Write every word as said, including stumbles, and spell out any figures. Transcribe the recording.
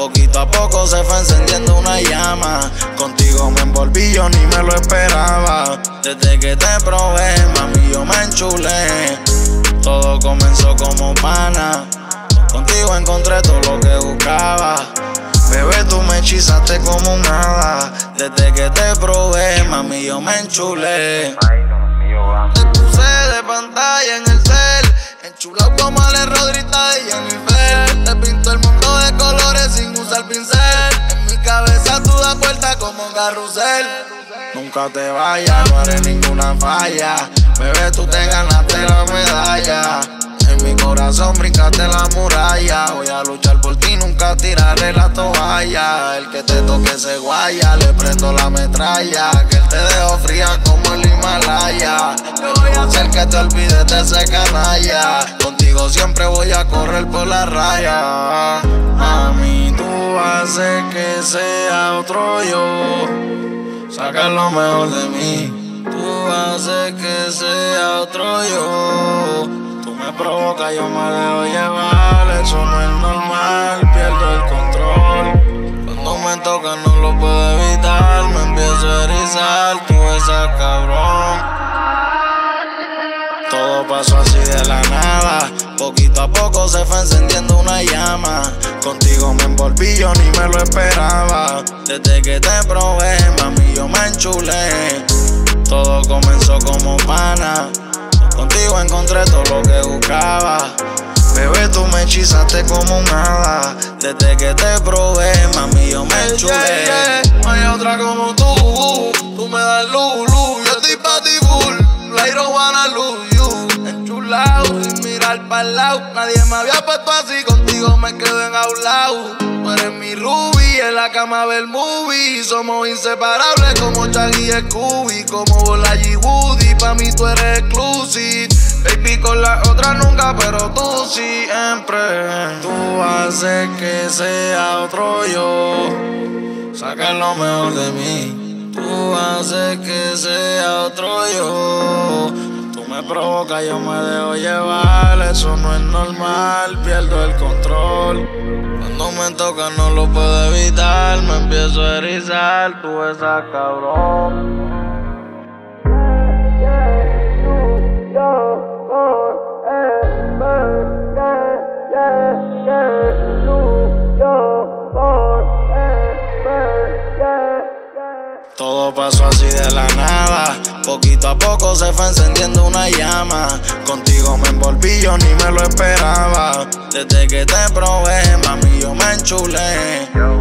Poquito a poco se fue encendiendo una llama. Contigo me envolví, yo ni me lo esperaba. Desde que te probé, mami, yo me enchulé. Todo comenzó como pana. Contigo encontré todo lo que buscaba. Bebé, tú me hechizaste como un hada. Desde que te probé, mami, yo me enchulé. Te puse de pantalla en el cel, enchulado como Ale Rodríguez y Jennifer. Te pinto el mundo de colores sin usar pincel. En mi cabeza tú das vuelta como un carrusel. Nunca te vayas, no haré ninguna falla. Bebé, tú te ganaste la medalla. En mi corazón brincaste la muralla. Voy a luchar por ti, nunca tiraré la toalla. El que te toque se guaya, le prendo la metralla. Que él te dejó fría como el Himalaya. Yo voy a hacer que te olvides de ese canalla. Contigo siempre voy a correr por la raya. Mami, tú haces que sea otro yo. Saca lo mejor de mí. Tú haces que sea otro yo. Me provoca, yo me dejo llevar. Eso no es normal, pierdo el control. Cuando me toca no lo puedo evitar. Me empiezo a erizar, tú esa cabrón. Todo pasó así de la nada. Poquito a poco se fue encendiendo una llama. Contigo me envolví, yo ni me lo esperaba. Desde que te probé, mami, yo me enchulé. Todo comenzó como pana. Contigo encontré todo lo que buscaba. Bebé, tú me hechizaste como un hada. Desde que te probé, mami, yo me enchulé. Yeah, yeah. No hay otra como tú. Tú me das luz, luz. Yo estoy pa' ti full. I don't wanna lose you. Enchulado, sin mirar pa'l lado. Nadie me había puesto así. Contigo me quedo enjaulado. Tú eres mi Ruby, en la cama ver movie. Somos inseparables como Chaggy y Scooby. Como Bola y Woody, pa' mí tú eres exclusive. Baby, con la otra nunca, pero tú siempre. Tú haces que sea otro yo. Saca lo mejor de mí. Tú haces que sea otro yo. Tú me provocas, yo me dejo llevar. Eso no es normal, pierdo el control. Cuando me toca no lo puedo evitar. Me empiezo a erizar, tú esa cabrón. Todo pasó así de la nada. Poquito a poco se fue encendiendo una llama. Contigo me envolví, yo ni me lo esperaba. Desde que te probé, mami, yo me enchulé.